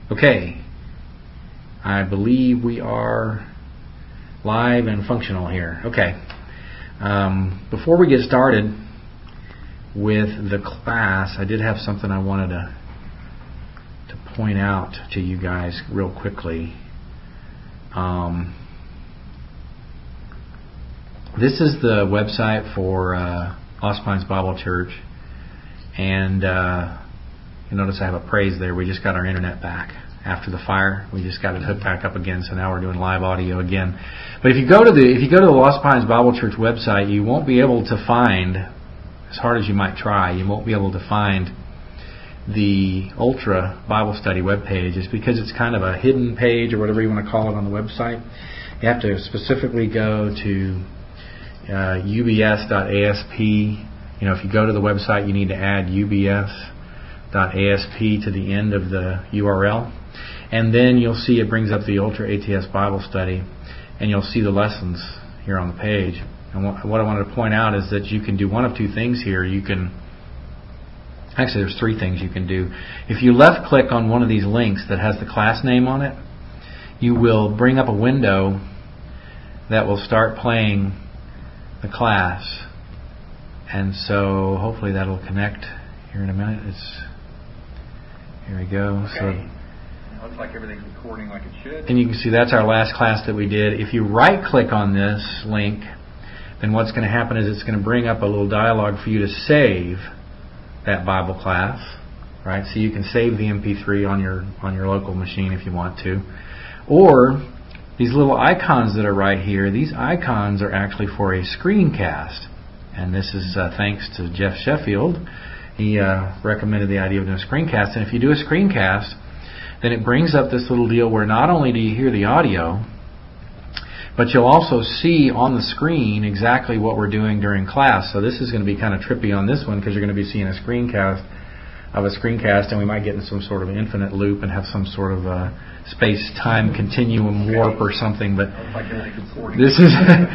Okay, I believe we are live and functional here. Okay, before we get started with the class, I did have something I wanted to point out to you guys real quickly. This is the website for Lost Pines Bible Church, and you notice I have a praise there. We just got our internet back after the fire. We just got it hooked back up again, so now we're doing live audio again. But if you go to the Lost Pines Bible Church website, you won't be able to find, as hard as you might try, you won't be able to find the Ultra Bible Study webpage. It's because it's kind of a hidden page, or whatever you want to call it, on the website. You have to specifically go to ubs.asp. You know, if you go to the website, you need to add ubs.asp to the end of the URL, and then you'll see it brings up the Ultra ATS Bible Study, and you'll see the lessons here on the page. And what I wanted to point out is that you can do one of two things here. Actually, there's three things you can do. If you left click on one of these links that has the class name on it, you will bring up a window that will start playing the class. And so hopefully that'll connect here in a minute. Here we go. Okay. So it looks like everything's recording like it should. And you can see that's our last class that we did. If you right click on this link, then what's going to happen is it's going to bring up a little dialog for you to save that Bible class, right? So you can save the MP3 on your local machine if you want to. Or these little icons that are right here, these icons are actually for a screencast. And this is thanks to Jeff Sheffield. He recommended the idea of doing a screencast. And if you do a screencast, then it brings up this little deal where not only do you hear the audio, but you'll also see on the screen exactly what we're doing during class. So this is going to be kind of trippy on this one, because you're going to be seeing a screencast of a screencast, and we might get in some sort of infinite loop and have some sort of space-time continuum warp or something. But this is,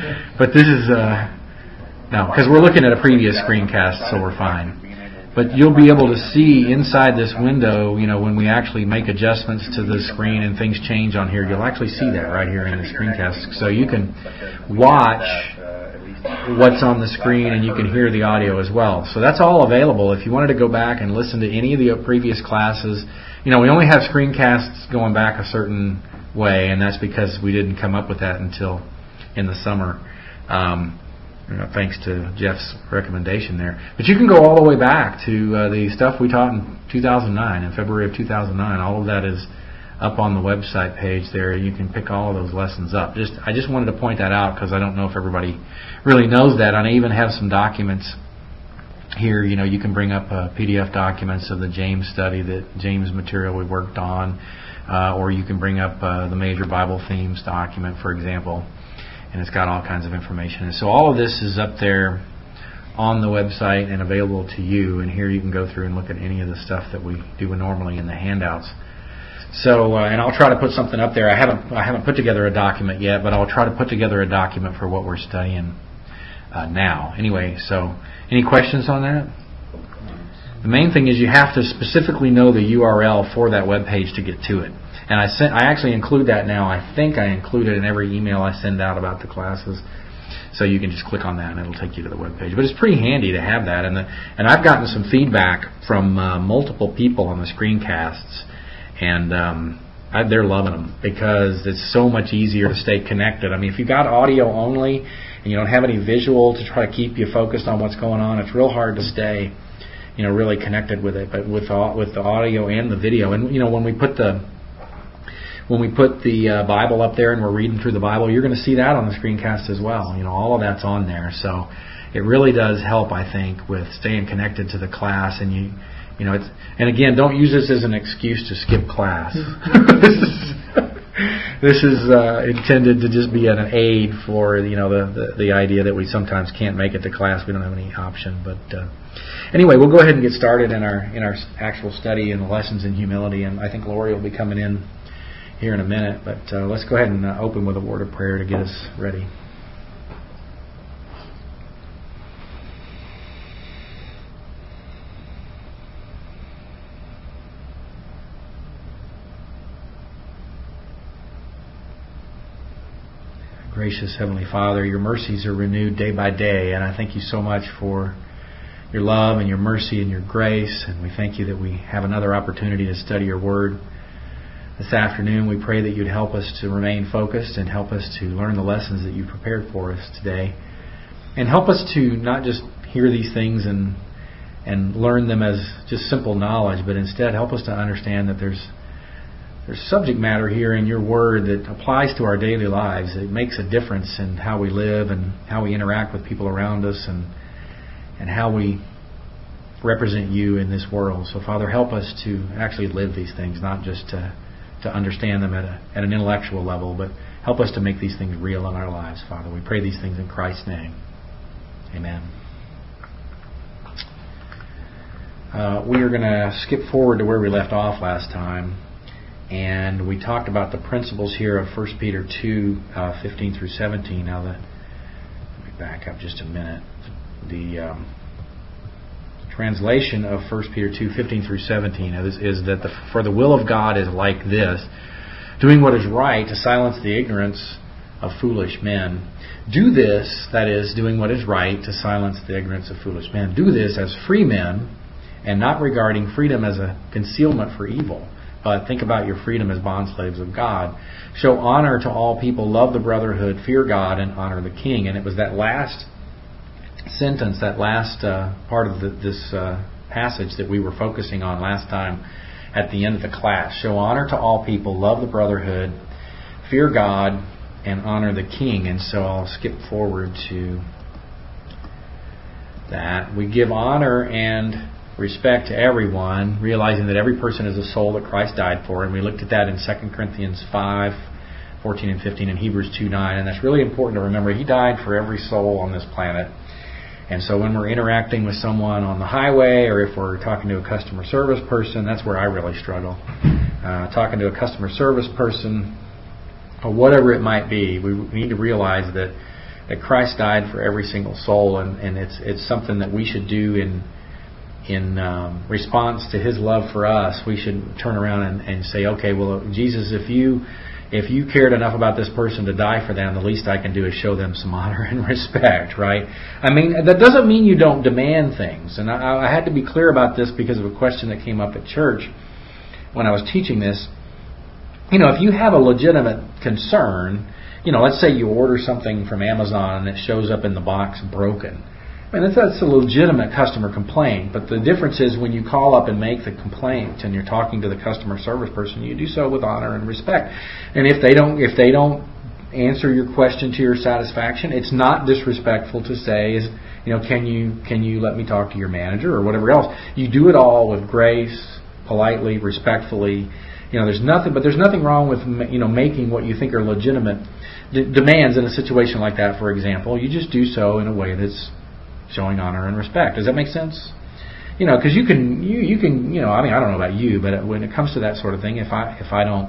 no, because we're looking at a previous screencast, so we're fine. But you'll be able to see inside this window, you know, when we actually make adjustments to the screen and things change on here, you'll actually see that right here in the screencast. So you can watch what's on the screen and you can hear the audio as well. So that's all available. If you wanted to go back and listen to any of the previous classes, you know, we only have screencasts going back a certain way, and that's because we didn't come up with that until in the summer. Thanks to Jeff's recommendation there. But you can go all the way back to the stuff we taught in 2009, in February of 2009. All of that is up on the website page there. You can pick all of those lessons up. I just wanted to point that out because I don't know if everybody really knows that. And I even have some documents here. You know, you can bring up PDF documents of the James study, the James material we worked on, or you can bring up the Major Bible Themes document, for example. And it's got all kinds of information. And so all of this is up there on the website and available to you. And here you can go through and look at any of the stuff that we do normally in the handouts. So, and I'll try to put something up there. I haven't put together a document yet, but I'll try to put together a document for what we're studying now. Anyway, so any questions on that? The main thing is you have to specifically know the URL for that web page to get to it. And I actually include that now. I think I include it in every email I send out about the classes. So you can just click on that and it'll take you to the web page. But it's pretty handy to have that. And I've gotten some feedback from multiple people on the screencasts. And they're loving them because it's so much easier to stay connected. I mean, if you've got audio only and you don't have any visual to try to keep you focused on what's going on, it's real hard to stay, you know, really connected with it. But with the audio and the video, and you know, when we put the Bible up there and we're reading through the Bible, you're going to see that on the screencast as well. You know, all of that's on there. So it really does help, I think, with staying connected to the class. And you know, it's, and again, don't use this as an excuse to skip class. This is intended to just be an aid for, you know, the idea that we sometimes can't make it to class. We don't have any option. But anyway, we'll go ahead and get started in our actual study and the lessons in humility. And I think Lori will be coming in here in a minute, but let's go ahead and open with a word of prayer to get us ready. Gracious Heavenly Father, your mercies are renewed day by day, and I thank you so much for your love and your mercy and your grace, and we thank you that we have another opportunity to study your Word this afternoon. We pray that you'd help us to remain focused and help us to learn the lessons that you prepared for us today, and help us to not just hear these things and learn them as just simple knowledge, but instead help us to understand that there's subject matter here in your Word that applies to our daily lives. It makes a difference in how we live and how we interact with people around us and how we represent you in this world. So, Father, help us to actually live these things, not just to understand them at an intellectual level, but help us to make these things real in our lives, Father. We pray these things in Christ's name. Amen. We are going to skip forward to where we left off last time. And we talked about the principles here of 1 Peter 2, 15 through 17. Now, let me back up just a minute. The translation of 1 Peter 2, 15 through 17 is that for the will of God is like this, doing what is right to silence the ignorance of foolish men. Do this, that is, doing what is right to silence the ignorance of foolish men. Do this as free men and not regarding freedom as a concealment for evil. But think about your freedom as bondslaves of God. Show honor to all people, love the brotherhood, fear God, and honor the king. And it was that last sentence, that last part of this passage that we were focusing on last time at the end of the class. Show honor to all people, love the brotherhood, fear God, and honor the king. And so I'll skip forward to that. We give honor and respect to everyone, realizing that every person is a soul that Christ died for. And we looked at that in 2 Corinthians 5, 14 and 15, and Hebrews 2, 9. And that's really important to remember. He died for every soul on this planet. And so when we're interacting with someone on the highway, or if we're talking to a customer service person, that's where I really struggle. Talking to a customer service person, or whatever it might be, we need to realize that Christ died for every single soul, and it's something that we should do in response to His love for us. We should turn around and say, okay, well, Jesus, if you cared enough about this person to die for them, the least I can do is show them some honor and respect, right? I mean, that doesn't mean you don't demand things. And I had to be clear about this because of a question that came up at church when I was teaching this. You know, if you have a legitimate concern, you know, let's say you order something from Amazon and it shows up in the box broken. I mean, that's a legitimate customer complaint, but the difference is when you call up and make the complaint and you're talking to the customer service person, you do so with honor and respect. And if they don't answer your question to your satisfaction, it's not disrespectful to say, you know, can you let me talk to your manager or whatever else. You do it all with grace, politely, respectfully. You know, there's nothing wrong with, you know, making what you think are legitimate demands in a situation like that. For example, you just do so in a way that's showing honor and respect. Does that make sense? You know, because you can, you know, I mean, I don't know about you, but when it comes to that sort of thing, if I don't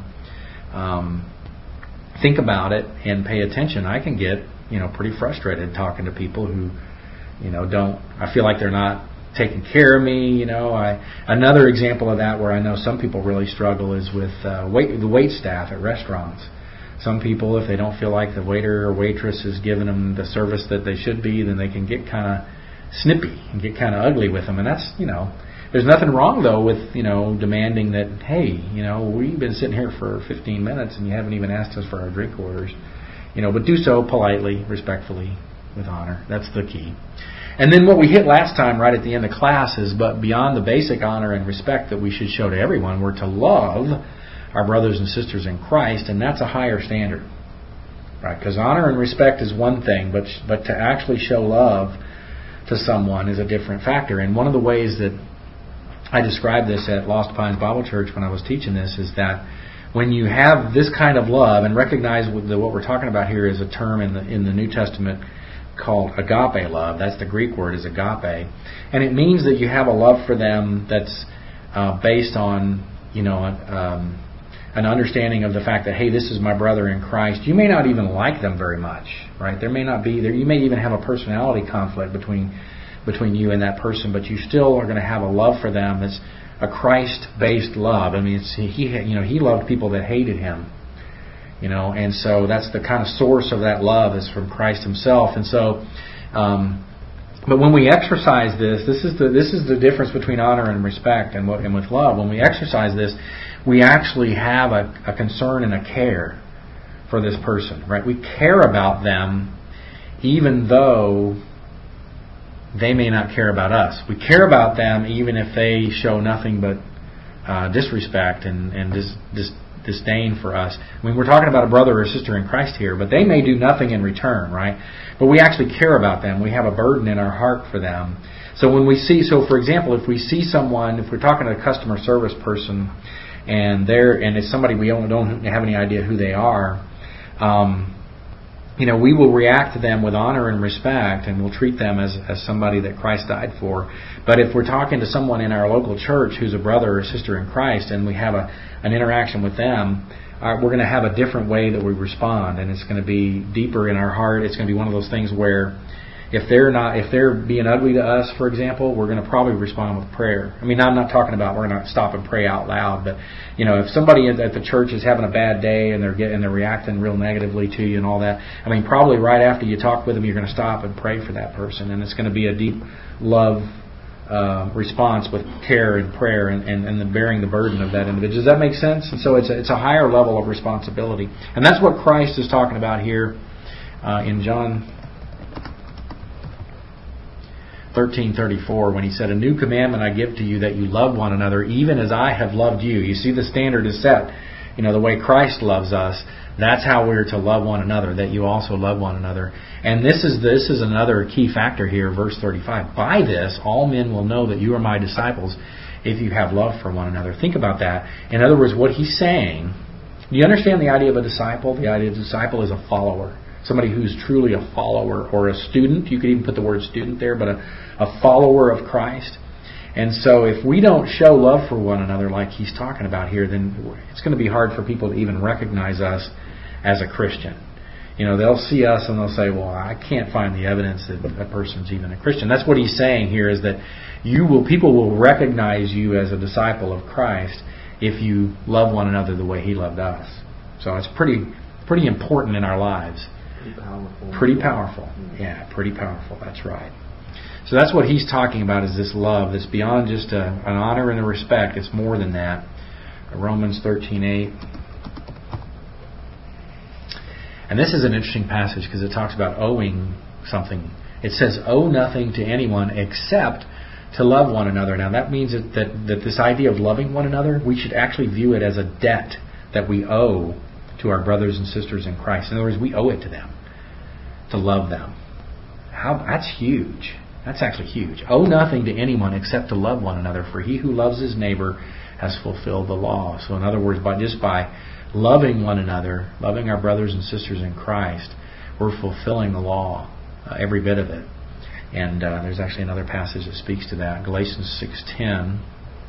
think about it and pay attention, I can get, you know, pretty frustrated talking to people who, you know, I feel like they're not taking care of me. You know, another example of that where I know some people really struggle is with the wait staff at restaurants. Some people, if they don't feel like the waiter or waitress is giving them the service that they should be, then they can get kind of snippy and get kind of ugly with them. And that's, you know, there's nothing wrong, though, with, you know, demanding that, hey, you know, we've been sitting here for 15 minutes and you haven't even asked us for our drink orders. You know, but do so politely, respectfully, with honor. That's the key. And then what we hit last time right at the end of class is, but beyond the basic honor and respect that we should show to everyone, we're to love our brothers and sisters in Christ, and that's a higher standard, right? Because honor and respect is one thing, but to actually show love to someone is a different factor. And one of the ways that I described this at Lost Pines Bible Church when I was teaching this is that when you have this kind of love, and recognize what we're talking about here is a term in the New Testament called agape love. That's the Greek word, is agape, and it means that you have a love for them that's based on, you know, an understanding of the fact that, hey, this is my brother in Christ. You may not even like them very much, right? There may not be there. You may even have a personality conflict between you and that person, but you still are going to have a love for them that's a Christ-based love. I mean, he loved people that hated him. And so that's the kind of source of that love is from Christ Himself. And so, but when we exercise this is the difference between honor and respect and with love. When we exercise this, we actually have a concern and a care for this person, right? We care about them even though they may not care about us. We care about them even if they show nothing but disrespect and disdain for us. I mean, we're talking about a brother or sister in Christ here, but they may do nothing in return, right? But we actually care about them. We have a burden in our heart for them. So for example, if we see someone, if we're talking to a customer service person, and it's somebody we don't have any idea who they are, we will react to them with honor and respect, and we'll treat them as somebody that Christ died for. But if we're talking to someone in our local church who's a brother or sister in Christ, and we have an interaction with them, we're going to have a different way that we respond, and it's going to be deeper in our heart. It's going to be one of those things where if they're being ugly to us, for example, we're going to probably respond with prayer. I mean, I'm not talking about we're going to stop and pray out loud, but if somebody at the church is having a bad day and they're reacting real negatively to you and all that, I mean, probably right after you talk with them, you're going to stop and pray for that person, and it's going to be a deep love response with care and prayer and bearing the burden of that individual. Does that make sense? And so it's a higher level of responsibility, and that's what Christ is talking about here in John 13:34, when He said, "A new commandment I give to you, that you love one another, even as I have loved you." You see, the standard is set. The way Christ loves us, that's how we're to love one another, that you also love one another. And this is another key factor here, verse 35. "By this, all men will know that you are my disciples, if you have love for one another." Think about that. In other words, what He's saying, do you understand the idea of a disciple? The idea of a disciple is a follower. Somebody who's truly a follower or a student. You could even put the word student there, but a follower of Christ. And so if we don't show love for one another like He's talking about here, then it's going to be hard for people to even recognize us as a Christian. They'll see us and they'll say, well, I can't find the evidence that a person's even a Christian. That's what He's saying here, is that people will recognize you as a disciple of Christ if you love one another the way He loved us. So it's pretty important in our lives. Pretty powerful. Yeah, pretty powerful. That's right. So that's what He's talking about, is this love that's beyond just an honor and a respect. It's more than that. Romans 13:8. And this is an interesting passage because it talks about owing something. It says, "Owe nothing to anyone except to love one another." Now that means that this idea of loving one another, we should actually view it as a debt that we owe to our brothers and sisters in Christ. In other words, we owe it to them to love them. That's huge. That's actually huge. "Owe nothing to anyone except to love one another, for he who loves his neighbor has fulfilled the law." So in other words, by loving one another, loving our brothers and sisters in Christ, we're fulfilling the law, every bit of it. And there's actually another passage that speaks to that, Galatians 6:10.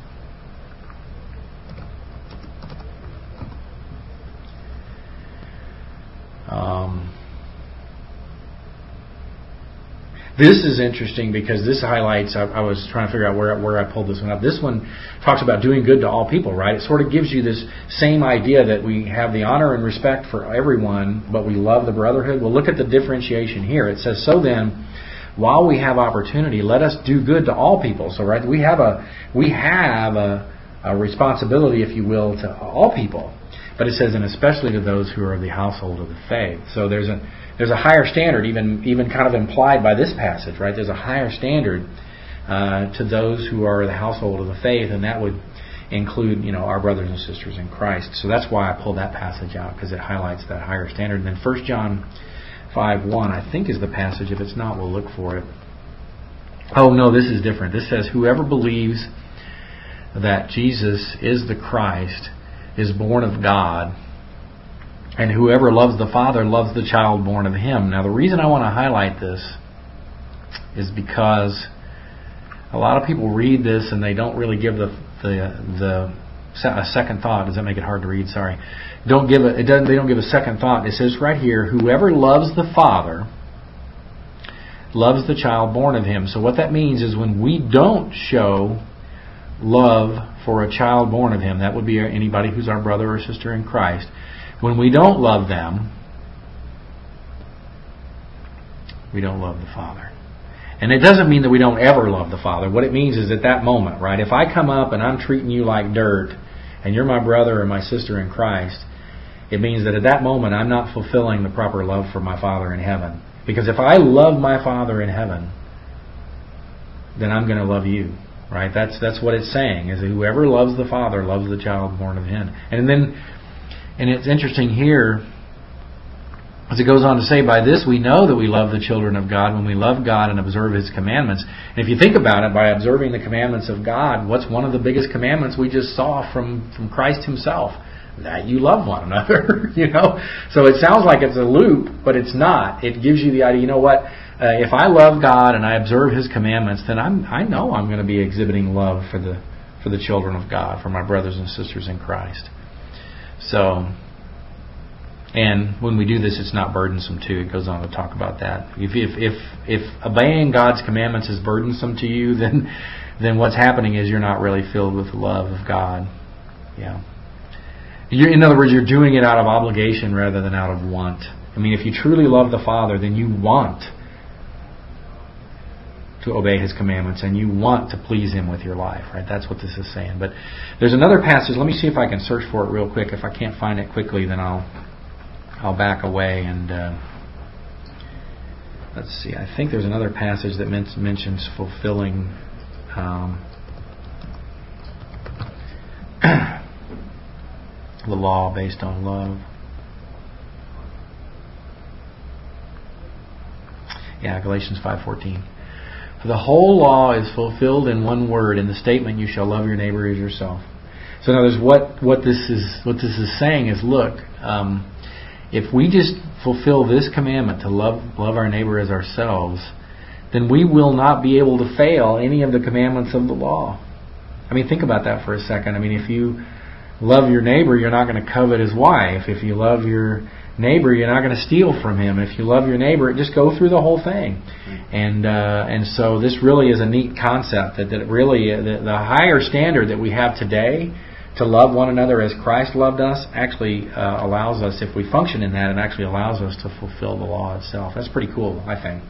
This is interesting because this highlights, I was trying to figure out where I pulled this one up. This one talks about doing good to all people, right? It sort of gives you this same idea that we have the honor and respect for everyone, but we love the brotherhood. Well, look at the differentiation here. It says, "So then, while we have opportunity, let us do good to all people." So, right, we have a responsibility, if you will, to all people. But it says, "and especially to those who are of the household of the faith." So there's a higher standard, even kind of implied by this passage, right? There's a higher standard to those who are the household of the faith, and that would include, our brothers and sisters in Christ. So that's why I pulled that passage out, because it highlights that higher standard. And then 1 John 5:1, I think, is the passage. If it's not, we'll look for it. Oh no, this is different. This says, "Whoever believes that Jesus is the Christ is born of God, and whoever loves the Father loves the child born of Him." Now, the reason I want to highlight this is because a lot of people read this and they don't really give a second thought. Does that make it hard to read? Sorry. They don't give a second thought. It says right here, "Whoever loves the Father loves the child born of Him." So what that means is when we don't show love for a child born of Him, that would be anybody who's our brother or sister in Christ, When we don't love them, we don't love the Father. And it doesn't mean that we don't ever love the Father. What it means is at that moment, right? If I come up and I'm treating you like dirt, and you're my brother or my sister in Christ, it means that at that moment I'm not fulfilling the proper love for my Father in heaven. Because if I love my Father in heaven, then I'm going to love you. Right? That's what it's saying, is that whoever loves the Father loves the child born of him. And it's interesting here, as it goes on to say, by this we know that we love the children of God when we love God and observe His commandments. And if you think about it, by observing the commandments of God, what's one of the biggest commandments we just saw from Christ Himself? That you love one another. So it sounds like it's a loop, but it's not. It gives you the idea, you know what? If I love God and I observe His commandments, then I know I'm going to be exhibiting love for the children of God, for my brothers and sisters in Christ. So, and when we do this, it's not burdensome too. It goes on to talk about that. If obeying God's commandments is burdensome to you, then what's happening is you're not really filled with the love of God. Yeah. In other words, you're doing it out of obligation rather than out of want. I mean, if you truly love the Father, then you want to obey His commandments and you want to please Him with your life, right? That's what this is saying. But there's another passage. Let me see if I can search for it real quick. If I can't find it quickly, then I'll back away and let's see. I think there's another passage that mentions fulfilling the law based on love. Yeah, Galatians 5:14. For the whole law is fulfilled in one word, in the statement, "You shall love your neighbor as yourself." So in other words, what this is saying is, look, if we just fulfill this commandment to love our neighbor as ourselves, then we will not be able to fail any of the commandments of the law. I mean, think about that for a second. I mean, if you love your neighbor, you're not going to covet his wife. If you love your neighbor, you're not going to steal from him. If you love your neighbor, just go through the whole thing. And so this really is a neat concept that really the higher standard that we have today to love one another as Christ loved us actually allows us, if we function in that, it actually allows us to fulfill the law itself. That's pretty cool, I think.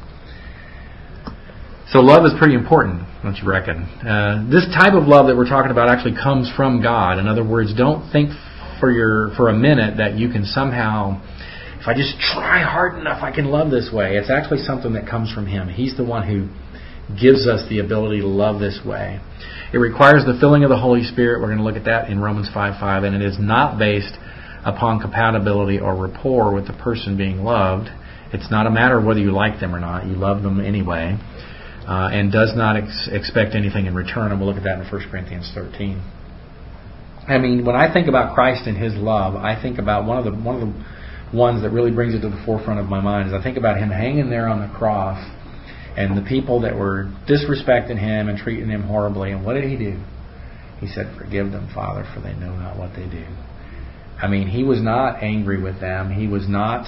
So love is pretty important, don't you reckon? This type of love that we're talking about actually comes from God. In other words, don't think for a minute that you can somehow, if I just try hard enough, I can love this way. It's actually something that comes from Him. He's the one who gives us the ability to love this way. It requires the filling of the Holy Spirit. We're going to look at that in Romans 5:5, and it is not based upon compatibility or rapport with the person being loved. It's not a matter of whether you like them or not. You love them anyway. And does not expect anything in return. And we'll look at that in 1 Corinthians 13. I mean, when I think about Christ and His love, I think about one of the ones that really brings it to the forefront of my mind is I think about Him hanging there on the cross and the people that were disrespecting Him and treating Him horribly. And what did He do? He said, "Forgive them, Father, for they know not what they do." I mean, He was not angry with them. He was not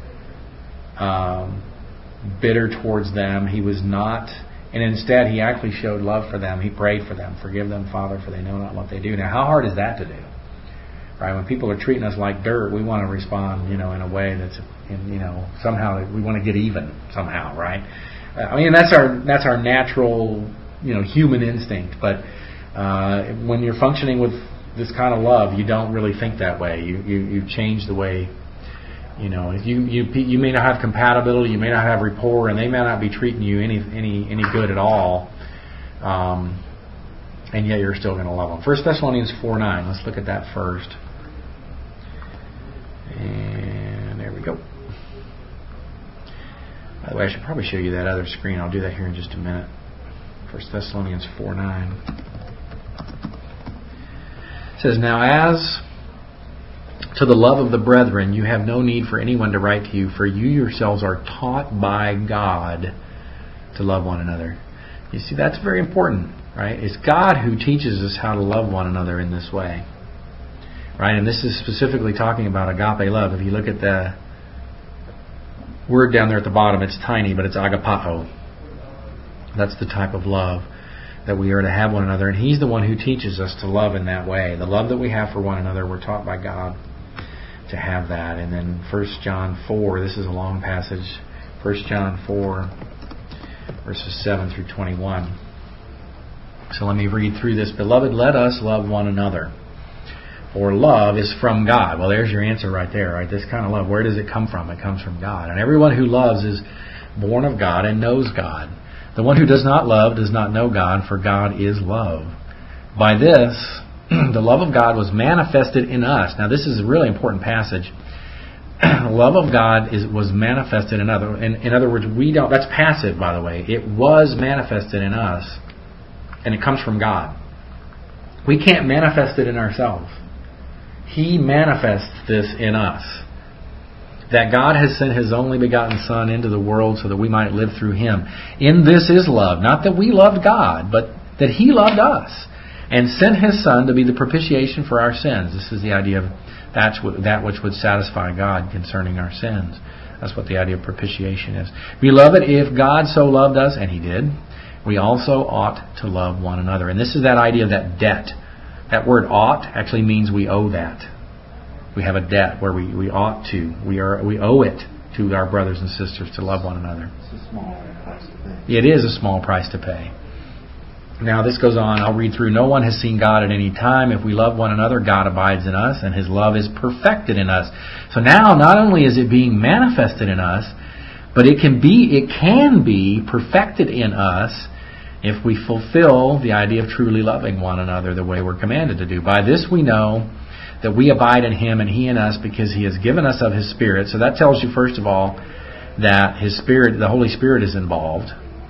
bitter towards them. He was not... And instead, He actually showed love for them. He prayed for them. "Forgive them, Father, for they know not what they do." Now, how hard is that to do? Right? When people are treating us like dirt, we want to respond, in a way that's, somehow we want to get even somehow, right? I mean, that's our natural, human instinct. But when you're functioning with this kind of love, you don't really think that way. You change the way. You may not have compatibility, you may not have rapport, and they may not be treating you any good at all, and yet you're still going to love them. 1 Thessalonians 4:9. Let's look at that first. And there we go. By the way, I should probably show you that other screen. I'll do that here in just a minute. 1 Thessalonians 4:9. It says, "Now as to the love of the brethren, you have no need for anyone to write to you, for you yourselves are taught by God to love one another." You see, that's very important, right? It's God who teaches us how to love one another in this way, right? And this is specifically talking about agape love. If you look at the word down there at the bottom, it's tiny, but it's agapao. That's the type of love that we are to have one another, and He's the one who teaches us to love in that way. The love that we have for one another, we're taught by God. to have that. And then 1 John 4, this is a long passage. 1 John 4, verses 7 through 21. So let me read through this. Beloved, let us love one another. For love is from God. Well, there's your answer right there, right? This kind of love, where does it come from? It comes from God. And everyone who loves is born of God and knows God. The one who does not love does not know God, for God is love. By this, the love of God was manifested in us. Now, this is a really important passage. The love of God was manifested in other. In other words, we don't. That's passive, by the way. It was manifested in us, and it comes from God. We can't manifest it in ourselves. He manifests this in us. That God has sent His only begotten Son into the world so that we might live through Him. In this is love. Not that we loved God, but that He loved us and sent His Son to be the propitiation for our sins. This is the idea of that which would satisfy God concerning our sins. That's what the idea of propitiation is. Beloved, if God so loved us, and He did, we also ought to love one another. And this is that idea of that debt. That word ought actually means we owe that. We have a debt where we ought to. We owe it to our brothers and sisters to love one another. It's a small price to pay. It is a small price to pay. Now this goes on. I'll read through. No one has seen God at any time. If we love one another, God abides in us, and His love is perfected in us. So now, not only is it being manifested in us, but it can be perfected in us if we fulfill the idea of truly loving one another the way we're commanded to do. By this we know that we abide in Him and He in us, because He has given us of His Spirit. So that tells you, first of all, that His Spirit, the Holy Spirit, is involved.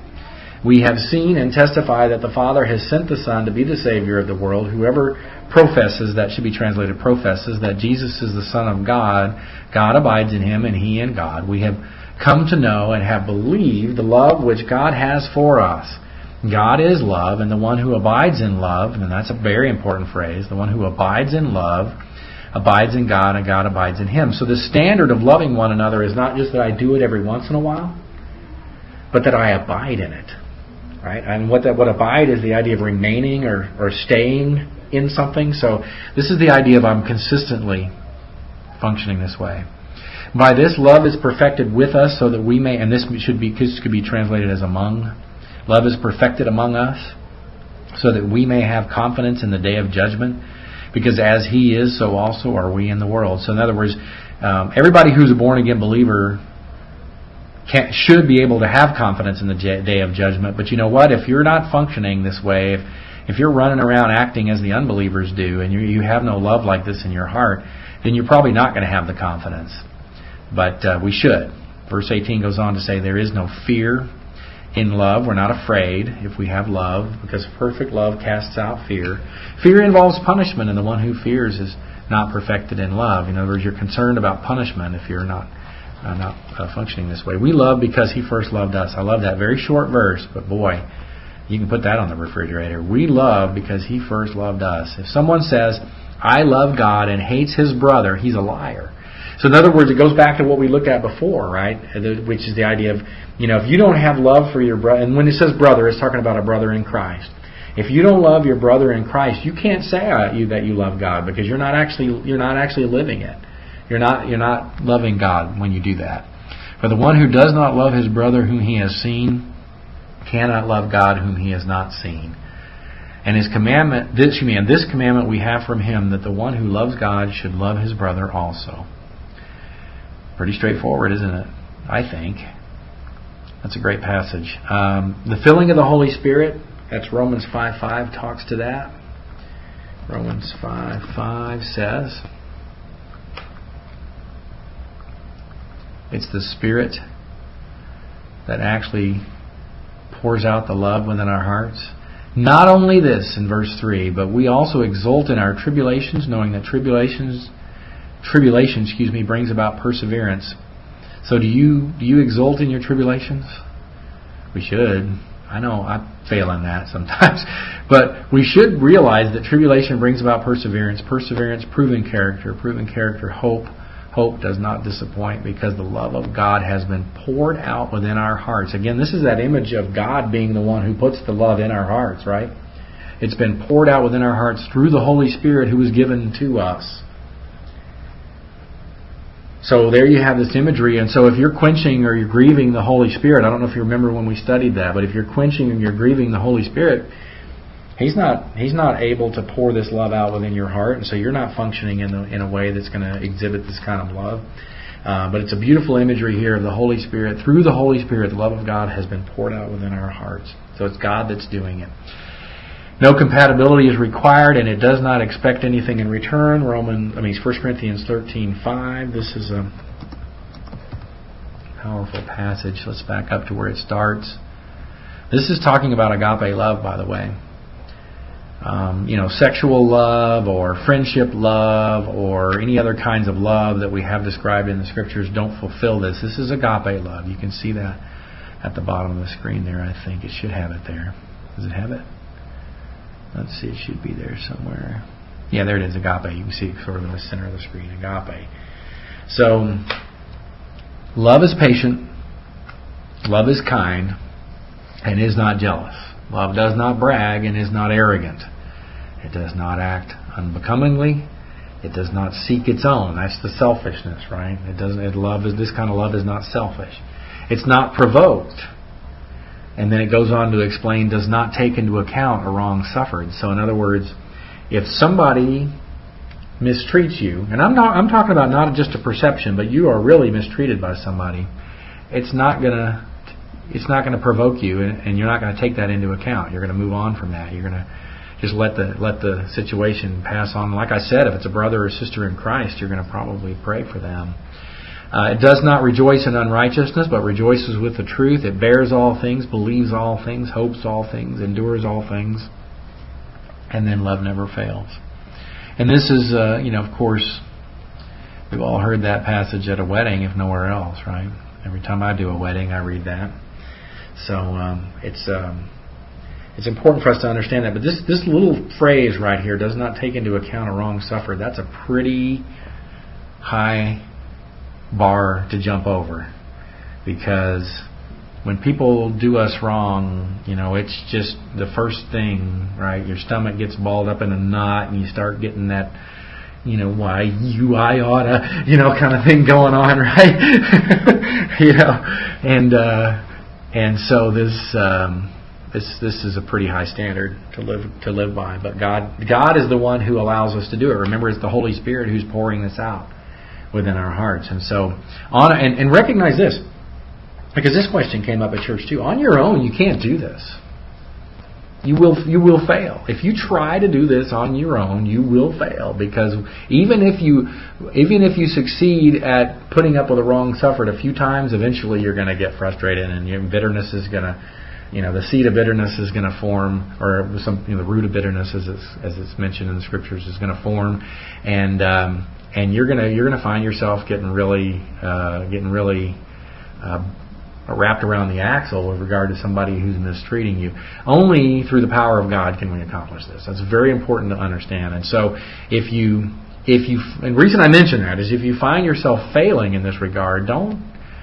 We have seen and testify that the Father has sent the Son to be the Savior of the world. Whoever professes, that should be translated professes, that Jesus is the Son of God, God abides in Him and He in God. We have come to know and have believed the love which God has for us. God is love, and the one who abides in love, and that's a very important phrase, the one who abides in love abides in God, and God abides in him. So the standard of loving one another is not just that I do it every once in a while, but that I abide in it. Right? And what abide is the idea of remaining or staying in something. So this is the idea of I'm consistently functioning this way. By this, love is perfected with us so that we may, and this could be translated as among. Love is perfected among us so that we may have confidence in the day of judgment, because as He is, so also are we in the world. So in other words, everybody who's a born-again believer should be able to have confidence in the day of judgment. But you know what? If you're not functioning this way, if you're running around acting as the unbelievers do, and you have no love like this in your heart, then you're probably not going to have the confidence. But we should. Verse 18 goes on to say, there is no fear in love. We're not afraid if we have love, because perfect love casts out fear. Fear involves punishment, and the one who fears is not perfected in love. In other words, you're concerned about punishment if you're not functioning this way. We love because He first loved us. I love that very short verse, but boy, you can put that on the refrigerator. We love because He first loved us. If someone says, I love God and hates his brother, he's a liar. So in other words, it goes back to what we looked at before, right? Which is the idea of, if you don't have love for your brother, and when it says brother, it's talking about a brother in Christ. If you don't love your brother in Christ, you can't say that you love God, because you're not actually living it. You're not loving God when you do that. For the one who does not love his brother whom he has seen cannot love God whom he has not seen. And this commandment we have from Him, that the one who loves God should love his brother also. Pretty straightforward, isn't it? I think. That's a great passage. The filling of the Holy Spirit, that's Romans 5:5 talks to that. Romans 5:5 says, it's the Spirit that actually pours out the love within our hearts. Not only this, in verse 3, but we also exult in our tribulations, knowing that tribulation brings about perseverance. So do you exult in your tribulations? We should. I know I fail in that sometimes. But we should realize that tribulation brings about perseverance. Perseverance, proven character. Proven character, hope. Hope does not disappoint, because the love of God has been poured out within our hearts. Again, this is that image of God being the one who puts the love in our hearts, right? It's been poured out within our hearts through the Holy Spirit who was given to us. So there you have this imagery. And so if you're quenching or you're grieving the Holy Spirit, I don't know if you remember when we studied that, but if you're quenching and you're grieving the Holy Spirit, He's not able to pour this love out within your heart, and so you're not functioning in a way that's going to exhibit this kind of love. But it's a beautiful imagery here of the Holy Spirit. Through the Holy Spirit, the love of God has been poured out within our hearts. So it's God that's doing it. No compatibility is required, and it does not expect anything in return. 1 Corinthians 13:5. This is a powerful passage. Let's back up to where it starts. This is talking about agape love, by the way. Sexual love or friendship love or any other kinds of love that we have described in the Scriptures don't fulfill this. This is agape love. You can see that at the bottom of the screen there, I think. It should have it there. Does it have it? Let's see, it should be there somewhere. Yeah, there it is, agape. You can see it sort of in the center of the screen, agape. So, love is patient, love is kind, and is not jealous. Love does not brag and is not arrogant. It does not act unbecomingly. It does not seek its own. That's the selfishness, right? This kind of love is not selfish. It's not provoked. And then it goes on to explain, does not take into account a wrong suffered. So in other words, if somebody mistreats you, and I'm talking about not just a perception, but you are really mistreated by somebody, it's not going to provoke you, and you're not going to take that into account. You're going to move on from that. You're going to just let the situation pass on. Like I said, if it's a brother or sister in Christ, you're going to probably pray for them. It does not rejoice in unrighteousness, but rejoices with the truth. It bears all things, believes all things, hopes all things, endures all things. And then love never fails. And this is, of course, we've all heard that passage at a wedding, if nowhere else, right? Every time I do a wedding, I read that. So it's important for us to understand that. But this little phrase right here, does not take into account a wrong suffered, that's a pretty high bar to jump over. Because when people do us wrong, it's just the first thing, right? Your stomach gets balled up in a knot and you start getting that, why you, I oughta, kind of thing going on, right? And so this is a pretty high standard to live by. But God is the one who allows us to do it. Remember, it's the Holy Spirit who's pouring this out within our hearts. And so and recognize this, because this question came up at church too. On your own, you can't do this. You will fail. If you try to do this on your own, you will fail, because even if you succeed at putting up with a wrong suffered a few times, eventually you're going to get frustrated, and your bitterness is going to, the seed of bitterness is going to form, or the root of bitterness, as it's mentioned in the Scriptures, is going to form, and you're going to find yourself getting really wrapped around the axle with regard to somebody who's mistreating you. Only through the power of God can we accomplish this. That's very important to understand. And so and the reason I mention that is if you find yourself failing in this regard, don't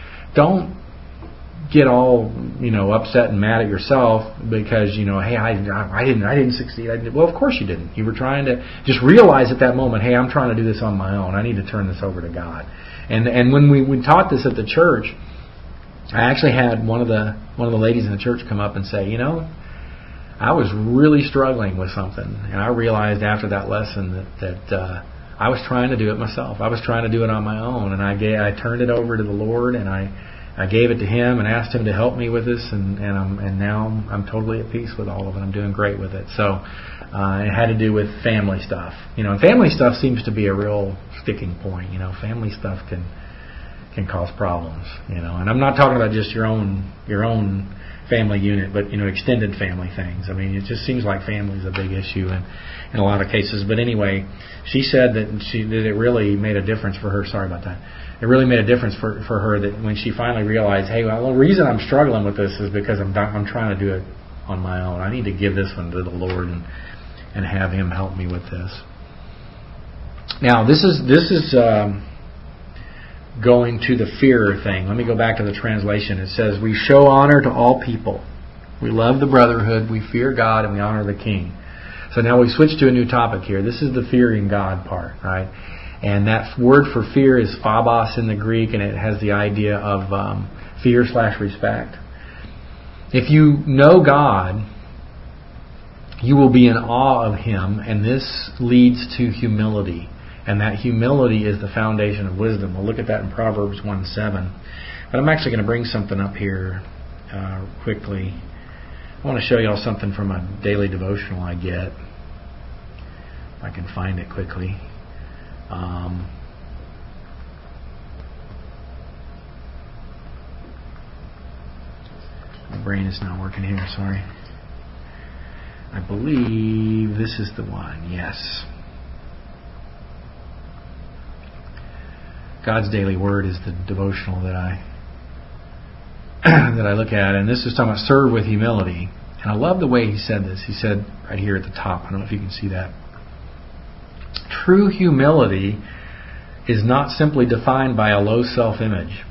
get all upset and mad at yourself because hey, I didn't succeed. Well, of course you didn't. You were trying to just realize at that moment, hey, I'm trying to do this on my own. I need to turn this over to God. And when we taught this at the church, I actually had one of the ladies in the church come up and say, I was really struggling with something, and I realized after that lesson that I was trying to do it myself. I was trying to do it on my own, and I turned it over to the Lord, and I gave it to Him and asked Him to help me with this, and now I'm totally at peace with all of it. I'm doing great with it. So it had to do with family stuff, and family stuff seems to be a real sticking point. Family stuff can cause problems, and I'm not talking about just your own family unit, but extended family things. I mean, it just seems like family is a big issue in a lot of cases. But anyway, she said that it really made a difference for her. Sorry about that. It really made a difference for her that when she finally realized, hey, well, the reason I'm struggling with this is because I'm trying to do it on my own. I need to give this one to the Lord and have Him help me with this. Now, this is going to the fear thing. Let me go back to the translation. It says, we show honor to all people. We love the brotherhood. We fear God, and we honor the King. So now we switch to a new topic here. This is the fearing God part, right? And that word for fear is phobos in the Greek, and it has the idea of fear/respect. If you know God, you will be in awe of Him, and this leads to humility. And that humility is the foundation of wisdom. We'll look at that in Proverbs 1:7. But I'm actually going to bring something up here quickly. I want to show you all something from a daily devotional I get. If I can find it quickly. My brain is not working here, sorry. I believe this is the one, yes. God's Daily Word is the devotional that I look at, and this is talking about serve with humility. And I love the way he said this. He said right here at the top, I don't know if you can see that. True humility is not simply defined by a low self-image.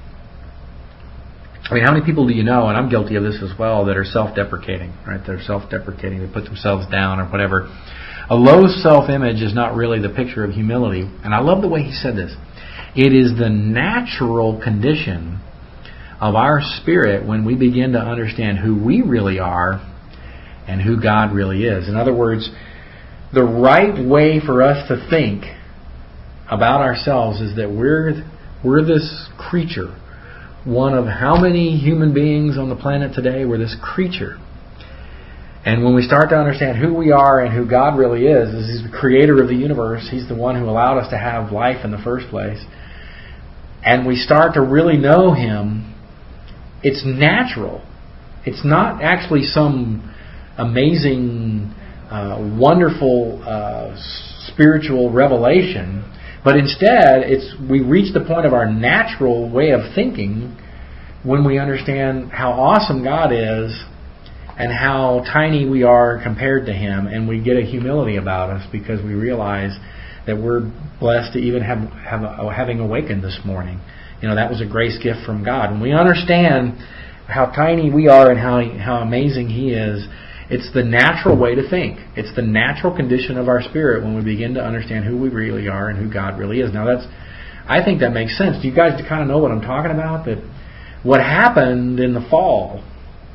I mean, how many people do you know, and I'm guilty of this as well, that are self-deprecating, right? They're self-deprecating, they put themselves down or whatever. A low self-image is not really the picture of humility. And I love the way he said this. It is the natural condition of our spirit when we begin to understand who we really are and who God really is. In other words, the right way for us to think about ourselves is that we're this creature. One of how many human beings on the planet today? We're this creature. And when we start to understand who we are and who God really is He's the creator of the universe. He's the one who allowed us to have life in the first place. And we start to really know Him, it's natural. It's not actually some amazing, wonderful spiritual revelation, but instead we reach the point of our natural way of thinking when we understand how awesome God is and how tiny we are compared to Him, and we get a humility about us because we realize that we're blessed to even having awakened this morning. You know, that was a grace gift from God. When we understand how tiny we are and how amazing He is, it's the natural way to think. It's the natural condition of our spirit when we begin to understand who we really are and who God really is. Now I think that makes sense. Do you guys kind of know what I'm talking about? That what happened in the fall,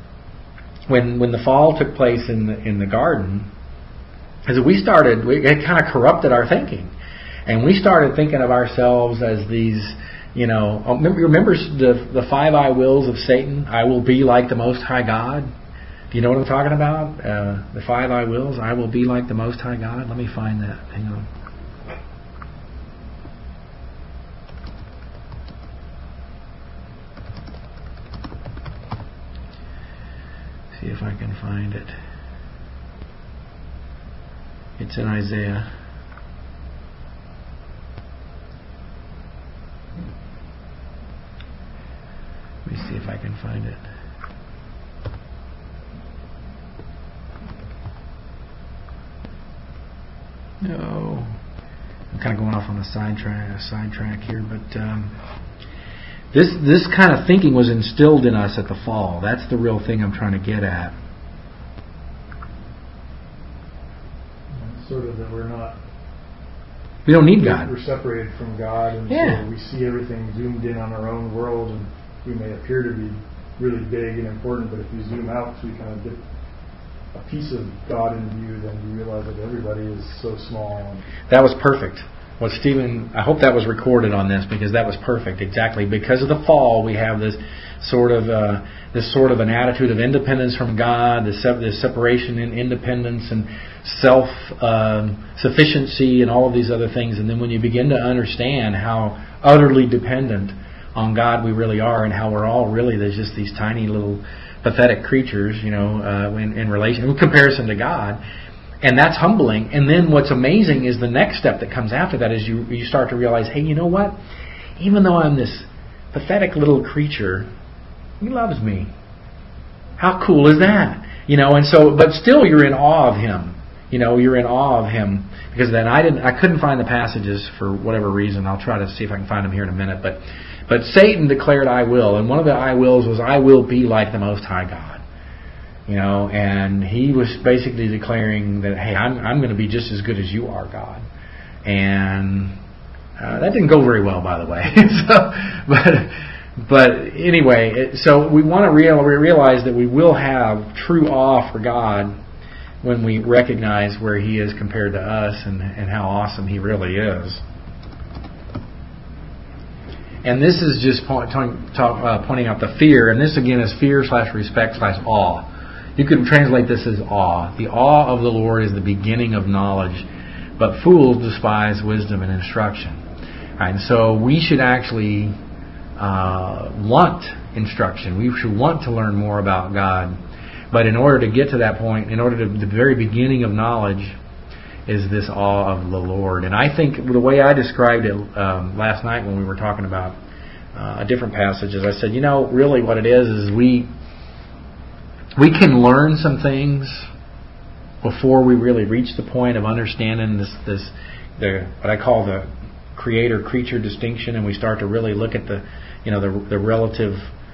when the fall took place in the garden, is that it kind of corrupted our thinking. And we started thinking of ourselves as these, remember the 5 I wills of Satan? I will be like the Most High God. Do you know what I'm talking about? The 5 I wills. I will be like the Most High God. Let me find that. Hang on. See if I can find it. It's in Isaiah. Let me see if I can find it. No. I'm kind of going off on a sidetrack here, but this kind of thinking was instilled in us at the fall. That's the real thing I'm trying to get at. Sort of that we don't need God. We're separated from God, and so we see everything zoomed in on our own world, and we may appear to be really big and important, but if we zoom out, so we kind of get a piece of God in view, then you realize that everybody is so small. That was perfect. Well, Stephen, I hope that was recorded on this because that was perfect. Exactly. Because of the fall, we have this sort of an attitude of independence from God, this separation in independence and self-sufficiency and all of these other things. And then when you begin to understand how utterly dependent on God we really are, and how we're all really just these tiny little pathetic creatures, in comparison to God. And that's humbling. And then what's amazing is the next step that comes after that is you start to realize, hey, you know what? Even though I'm this pathetic little creature, He loves me. How cool is that? And so, but still you're in awe of Him. You're in awe of Him. Because then I couldn't find the passages for whatever reason. I'll try to see if I can find them here in a minute. But Satan declared, I will. And one of the I wills was, I will be like the Most High God. And he was basically declaring that, hey, I'm going to be just as good as you are, God. And That didn't go very well, by the way. But anyway, so we want to realize that we will have true awe for God when we recognize where He is compared to us and how awesome He really is. And this is just pointing out the fear, and this again is fear/respect/awe. You could translate this as awe. The awe of the Lord is the beginning of knowledge, but fools despise wisdom and instruction. All right, and so we should actually want instruction. We should want to learn more about God. But in order to get to that point, the very beginning of knowledge is this awe of the Lord. And I think the way I described it last night when we were talking about different passages, I said, really what it is we can learn some things before we really reach the point of understanding what I call the creator-creature distinction, and we start to really look at the relative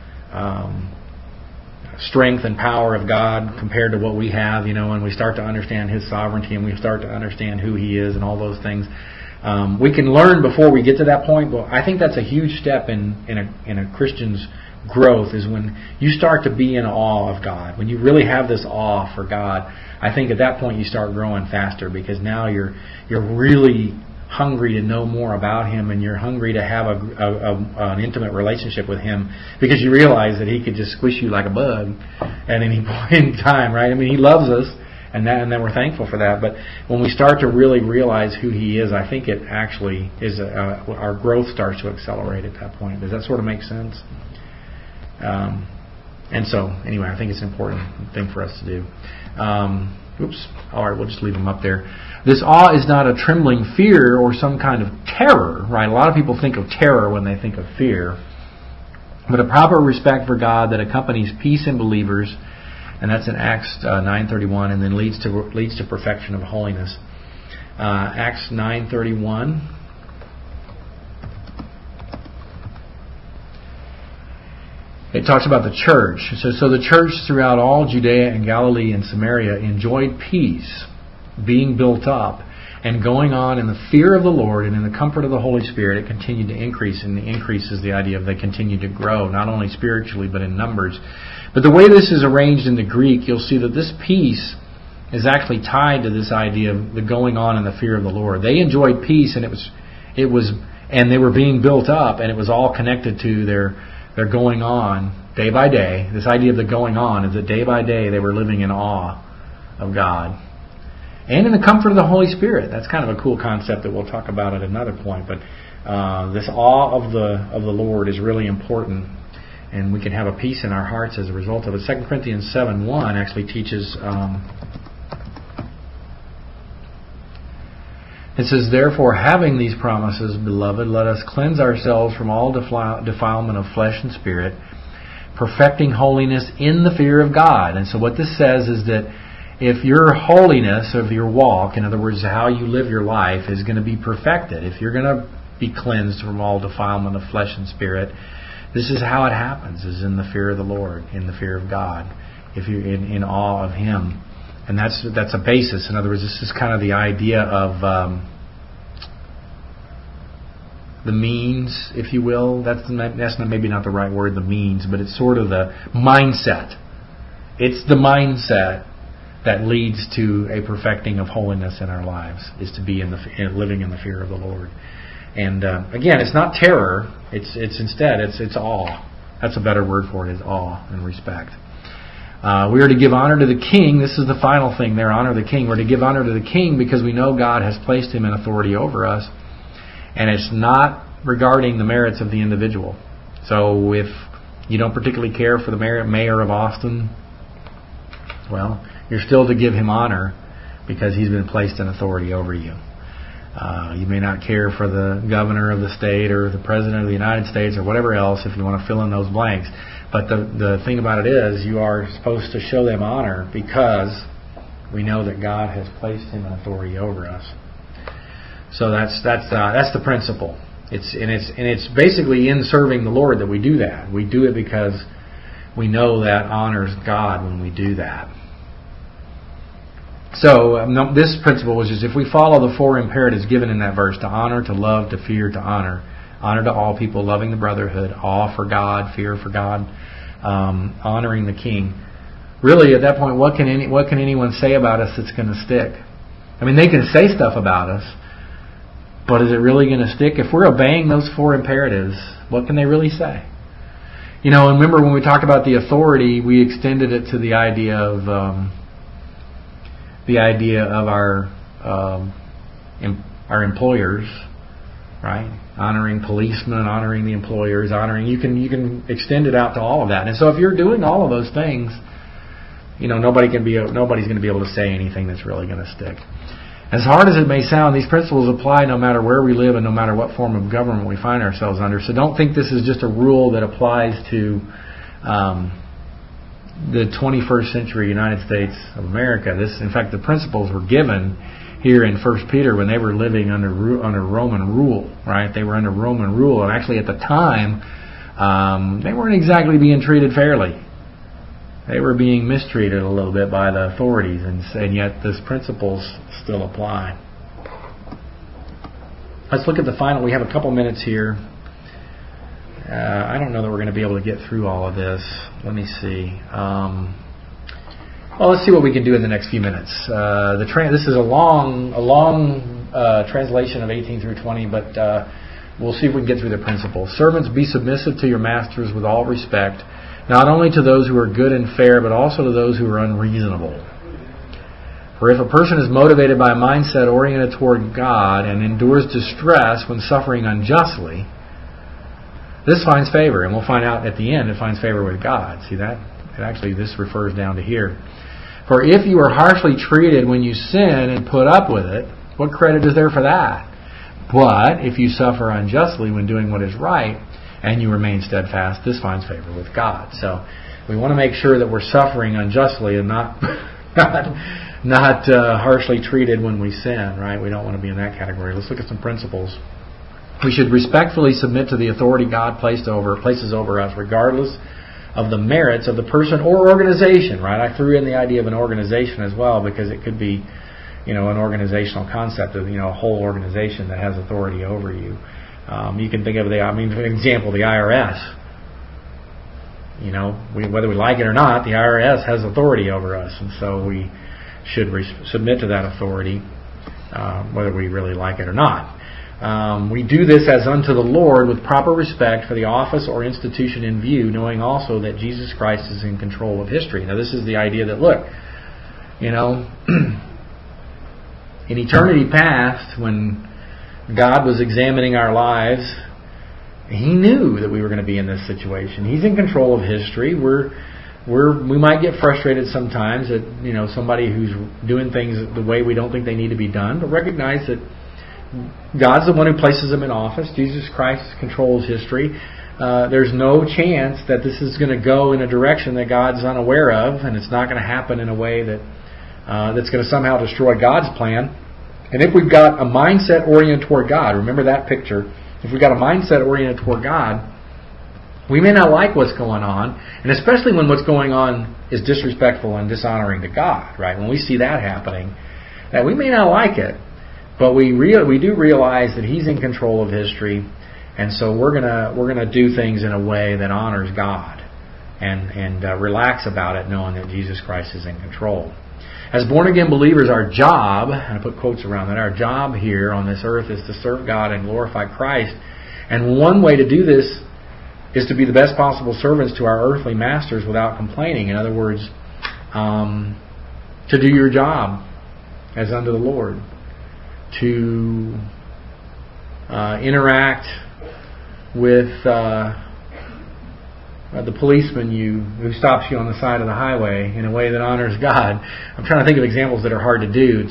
strength and power of God compared to what we have, and we start to understand His sovereignty, and we start to understand who He is and all those things. We can learn before we get to that point, but I think that's a huge step in a Christian's growth, is when you start to be in awe of God. When you really have this awe for God, I think at that point you start growing faster, because now you're really hungry to know more about Him, and you're hungry to have an intimate relationship with Him, because you realize that He could just squish you like a bug at any point in time, right? I mean, He loves us, and then we're thankful for that. But when we start to really realize who He is, I think it actually is our growth starts to accelerate at that point. Does that sort of make sense? And so, anyway, I think it's an important thing for us to do. All right, we'll just leave them up there. This awe is not a trembling fear or some kind of terror, right? A lot of people think of terror when they think of fear, but a proper respect for God that accompanies peace in believers, and that's in Acts 9:31, and then leads to perfection of holiness. Acts 9:31. It talks about the church. So the church throughout all Judea and Galilee and Samaria enjoyed peace, being built up, and going on in the fear of the Lord and in the comfort of the Holy Spirit. It continued to increase, and the increase is the idea of they continue to grow, not only spiritually but in numbers. But the way this is arranged in the Greek, you'll see that this peace is actually tied to this idea of the going on in the fear of the Lord. They enjoyed peace, and and they were being built up, and it was all connected to their going on day by day. This idea of the going on is that day by day they were living in awe of God and in the comfort of the Holy Spirit. That's kind of a cool concept that we'll talk about at another point. But this awe of the Lord is really important, and we can have a peace in our hearts as a result of it. 2 Corinthians 7:1 actually teaches. It says, "Therefore, having these promises, beloved, let us cleanse ourselves from all defilement of flesh and spirit, perfecting holiness in the fear of God." And so what this says is that if your holiness of your walk, in other words, how you live your life, is going to be perfected, if you're going to be cleansed from all defilement of flesh and spirit, this is how it happens, is in the fear of the Lord, in the fear of God, if you're in awe of Him. And that's a basis. In other words, this is kind of the idea of the means, if you will. That's maybe not the right word, the means, but it's sort of the mindset. It's the mindset that leads to a perfecting of holiness in our lives, is to be living in the fear of the Lord. And again, it's not terror. It's instead it's awe. That's a better word for it, is awe and respect. We are to give honor to the king. This is the final thing there, honor the king. We're to give honor to the king because we know God has placed him in authority over us. And it's not regarding the merits of the individual. So if you don't particularly care for the mayor of Austin, well, you're still to give him honor because he's been placed in authority over you. You may not care for the governor of the state or the president of the United States or whatever else, if you want to fill in those blanks. But the thing about it is, you are supposed to show them honor because we know that God has placed him in authority over us. So that's the principle. It's basically in serving the Lord that we do that. We do it because we know that honors God when we do that. So this principle was just if we follow the 4 imperatives given in that verse, to honor, to love, to fear, to honor. Honor to all people, loving the brotherhood, awe for God, fear for God, honoring the King. Really, at that point, what can anyone say about us that's going to stick? I mean, they can say stuff about us, but is it really going to stick? If we're obeying those 4 imperatives, what can they really say? You know, and remember when we talked about the authority, we extended it to the idea of our employers, right? Honoring policemen, honoring the employers, you can extend it out to all of that. And so if you're doing all of those things, you know, nobody's going to be able to say anything that's really going to stick. As hard as it may sound, these principles apply no matter where we live and no matter what form of government we find ourselves under. So don't think this is just a rule that applies to the 21st century United States of America. In fact, the principles were given here in 1 Peter when they were living under Roman rule, right? They were under Roman rule, and actually at the time, they weren't exactly being treated fairly. They were being mistreated a little bit by the authorities, and yet these principles still apply. Let's look at the final. We have a couple minutes here. I don't know that we're going to be able to get through all of this. Let me see. Well, let's see what we can do in the next few minutes. This is a long translation of 18 through 20, but we'll see if we can get through the principles. Servants, be submissive to your masters with all respect, not only to those who are good and fair, but also to those who are unreasonable. For if a person is motivated by a mindset oriented toward God and endures distress when suffering unjustly, this finds favor, and we'll find out at the end it finds favor with God. See that? This refers down to here. For if you are harshly treated when you sin and put up with it, what credit is there for that? But if you suffer unjustly when doing what is right, and you remain steadfast, this finds favor with God. So we want to make sure that we're suffering unjustly and not harshly treated when we sin, right? We don't want to be in that category. Let's look at some principles. We should respectfully submit to the authority God places over us, regardless of the merits of the person or organization, right? I threw in the idea of an organization as well because it could be, an organizational concept of, a whole organization that has authority over you. You can think of for example, the IRS. Whether we like it or not, the IRS has authority over us, and so we should submit to that authority, whether we really like it or not. We do this as unto the Lord with proper respect for the office or institution in view, knowing also that Jesus Christ is in control of history. Now, this is the idea that, look, in eternity past, when God was examining our lives, He knew that we were going to be in this situation. He's in control of history. We might get frustrated sometimes at somebody who's doing things the way we don't think they need to be done, but recognize that God's the one who places them in office. Jesus Christ controls history. There's no chance that this is going to go in a direction that God's unaware of, and it's not going to happen in a way that's going to somehow destroy God's plan. And if we've got a mindset oriented toward God, remember that picture. If we've got a mindset oriented toward God, we may not like what's going on, and especially when what's going on is disrespectful and dishonoring to God, right? When we see that happening, that we may not like it. But we do realize that He's in control of history, and so we're gonna do things in a way that honors God, and relax about it, knowing that Jesus Christ is in control. As born again believers, our job, and I put quotes around that, our job here on this earth is to serve God and glorify Christ. And one way to do this is to be the best possible servants to our earthly masters without complaining. In other words, to do your job as unto the Lord. To interact with the policeman who stops you on the side of the highway in a way that honors God. I'm trying to think of examples that are hard to do.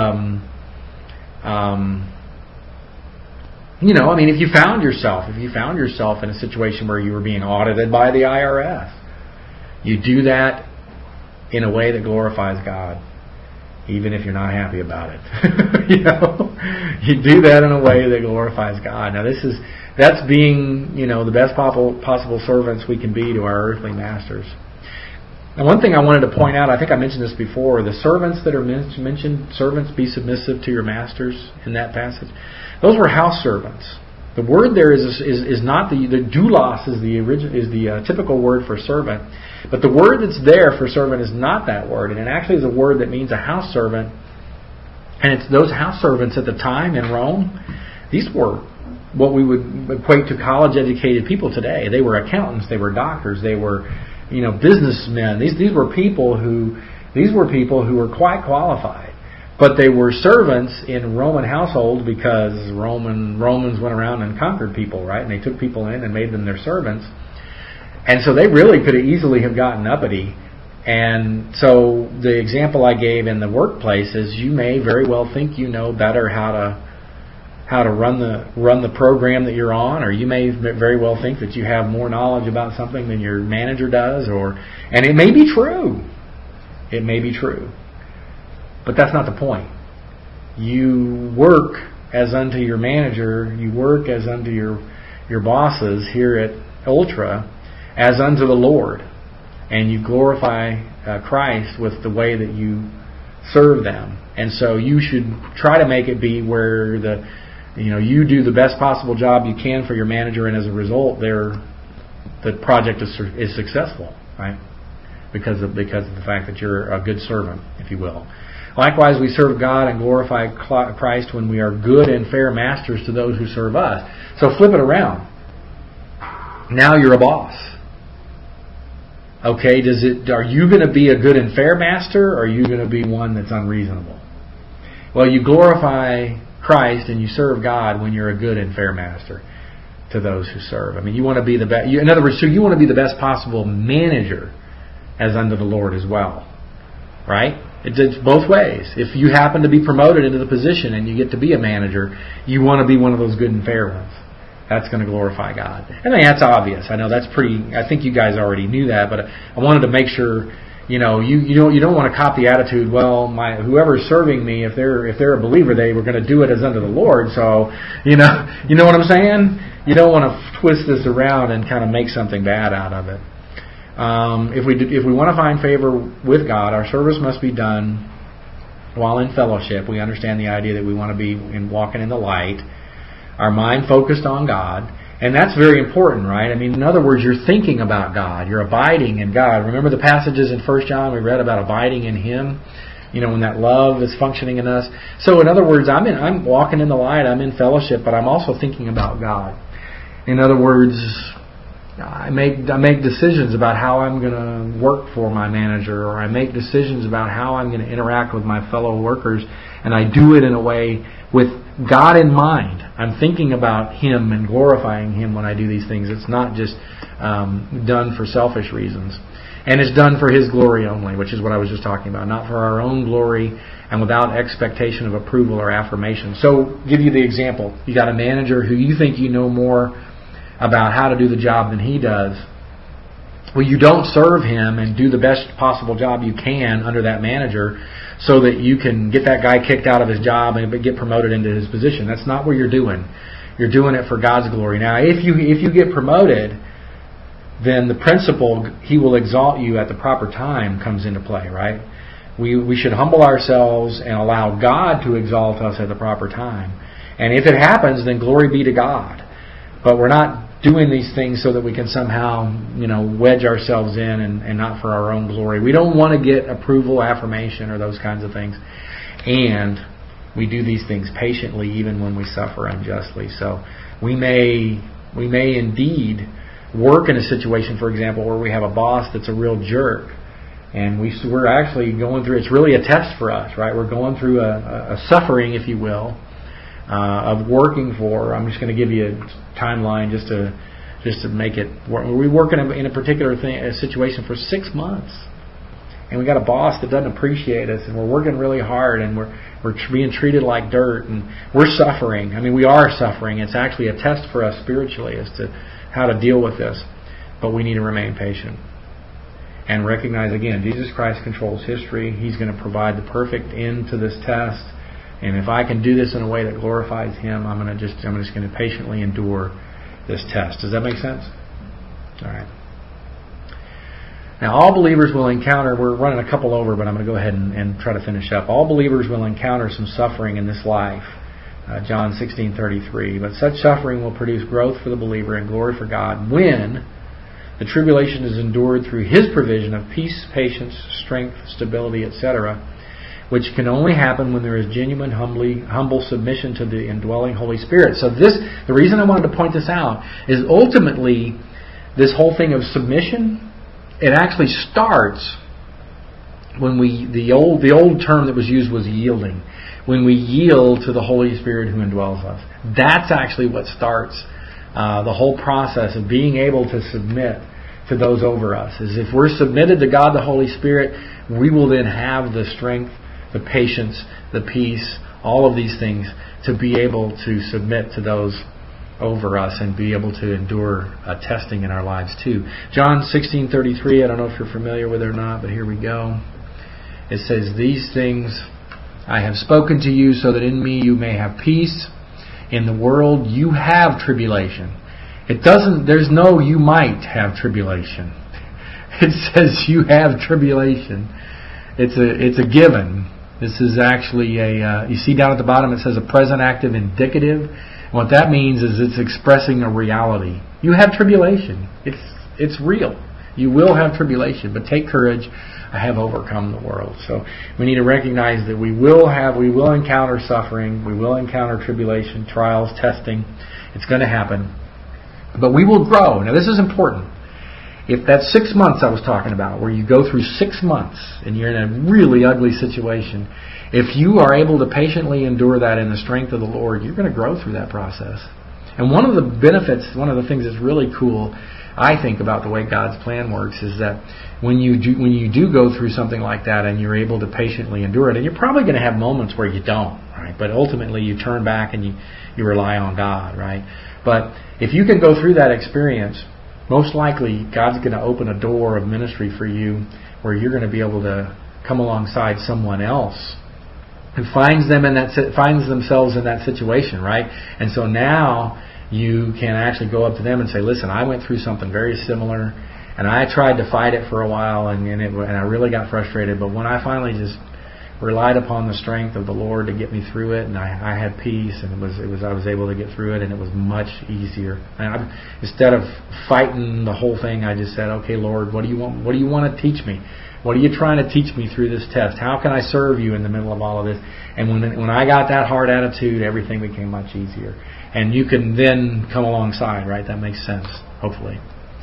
If you found yourself in a situation where you were being audited by the IRS, you do that in a way that glorifies God. Even if you're not happy about it. You do that in a way that glorifies God. Now that's being, the best possible servants we can be to our earthly masters. And one thing I wanted to point out, I think I mentioned this before, the servants that are mentioned, servants be submissive to your masters in that passage, those were house servants. The word there is not the doulos is the typical word for servant, but the word that's there for servant is not that word, and it actually is a word that means a house servant. And it's those house servants at the time in Rome. These were what we would equate to college-educated people today. They were accountants, they were doctors, they were, businessmen. These were people who were quite qualified, but they were servants in Roman households because Romans went around and conquered people, right? And they took people in and made them their servants, and so they really could have easily have gotten uppity. And so the example I gave in the workplace is you may very well think you know better how to run the program that you're on, or you may very well think that you have more knowledge about something than your manager does, and it may be true. It may be true. But that's not the point. You work as unto your manager, you work as unto your bosses here at Ultra as unto the Lord. And you glorify Christ with the way that you serve them. And so you should try to make it be where you do the best possible job you can for your manager, and as a result, the project is successful, right? Because of the fact that you're a good servant, if you will. Likewise, we serve God and glorify Christ when we are good and fair masters to those who serve us. So flip it around. Now you're a boss. Okay, are you going to be a good and fair master, or are you going to be one that's unreasonable? Well, you glorify Christ and you serve God when you're a good and fair master to those who serve. I mean, you want to be the best. In other words, so you want to be the best possible manager as unto the Lord as well, right? It's both ways. If you happen to be promoted into the position and you get to be a manager, you want to be one of those good and fair ones. That's going to glorify God. I mean, that's obvious. I know that's pretty. I think you guys already knew that, but I wanted to make sure. You don't want to cop the attitude. Well, whoever's serving me, if they're a believer, they were going to do it as unto the Lord. So you know what I'm saying. You don't want to twist this around and kind of make something bad out of it. If we want to find favor with God, our service must be done while in fellowship. We understand the idea that we want to be walking in the light. Our mind focused on God. And that's very important, right? I mean, in other words, you're thinking about God. You're abiding in God. Remember the passages in 1 John we read about abiding in Him? When that love is functioning in us. So in other words, I'm walking in the light. I'm in fellowship, but I'm also thinking about God. In other words, I make decisions about how I'm going to work for my manager, or I make decisions about how I'm going to interact with my fellow workers, and I do it in a way with God in mind. I'm thinking about Him and glorifying Him when I do these things. It's not just done for selfish reasons. And it's done for His glory only, which is what I was just talking about. Not for our own glory and without expectation of approval or affirmation. So, give you the example. You got a manager who you think you know more about how to do the job than he does. Well, you don't serve him and do the best possible job you can under that manager so that you can get that guy kicked out of his job and get promoted into his position. That's not what you're doing. You're doing it for God's glory. Now, if you get promoted, then the principle, He will exalt you at the proper time, comes into play, right? We should humble ourselves and allow God to exalt us at the proper time. And if it happens, then glory be to God. But we're not doing these things so that we can somehow, wedge ourselves in and not for our own glory. We don't want to get approval, affirmation, or those kinds of things. And we do these things patiently even when we suffer unjustly. So we may indeed work in a situation, for example, where we have a boss that's a real jerk. And we're actually going through, it's really a test for us, right? We're going through a suffering, if you will, of working for. I'm just going to give you a timeline just to make it work. We work in a particular situation for 6 months, and we got a boss that doesn't appreciate us, and we're working really hard, and we're being treated like dirt, and we're suffering. I mean, we are suffering. It's actually a test for us spiritually as to how to deal with this, but we need to remain patient and recognize again, Jesus Christ controls history. He's going to provide the perfect end to this test. And if I can do this in a way that glorifies Him, I'm just going to patiently endure this test. Does that make sense? All right. Now, all believers will encounter, we're running a couple over, but I'm going to go ahead and try to finish up. All believers will encounter some suffering in this life. John 16:33. But such suffering will produce growth for the believer and glory for God when the tribulation is endured through His provision of peace, patience, strength, stability, etc., which can only happen when there is genuine, humble submission to the indwelling Holy Spirit. So the reason I wanted to point this out is ultimately this whole thing of submission, it actually starts when the old term that was used was yielding. When we yield to the Holy Spirit who indwells us. That's actually what starts the whole process of being able to submit to those over us. Is if we're submitted to God the Holy Spirit, we will then have the strength, the patience, the peace, all of these things to be able to submit to those over us and be able to endure testing in our lives too. John 16:33, I don't know if you're familiar with it or not, but here we go. It says, "These things I have spoken to you so that in me you may have peace. In the world you have tribulation." There's no you might have tribulation. It says you have tribulation. It's a given. This is actually you see down at the bottom it says a present active indicative. And what that means is it's expressing a reality. You have tribulation. It's real. You will have tribulation, but take courage. I have overcome the world. So we need to recognize that we will encounter suffering, we will encounter tribulation, trials, testing. It's going to happen. But we will grow. Now this is important. If that 6 months I was talking about, where you go through 6 months and you're in a really ugly situation, if you are able to patiently endure that in the strength of the Lord, you're going to grow through that process. And one of the benefits, one of the things that's really cool, I think, about the way God's plan works is that when you do go through something like that and you're able to patiently endure it, and you're probably going to have moments where you don't, right? But ultimately you turn back and you rely on God, right? But if you can go through that experience, most likely God's going to open a door of ministry for you where you're going to be able to come alongside someone else who finds themselves in that situation, right? And so now you can actually go up to them and say, "Listen, I went through something very similar, and I tried to fight it for a while, and I really got frustrated. But when I finally just relied upon the strength of the Lord to get me through it, and I had peace, and I was able to get through it, and it was much easier. And instead of fighting the whole thing, I just said, "Okay, Lord, what do you want? What do you want to teach me? What are you trying to teach me through this test? How can I serve you in the middle of all of this?" And when I got that hard attitude, everything became much easier. And you can then come alongside, right? That makes sense, hopefully.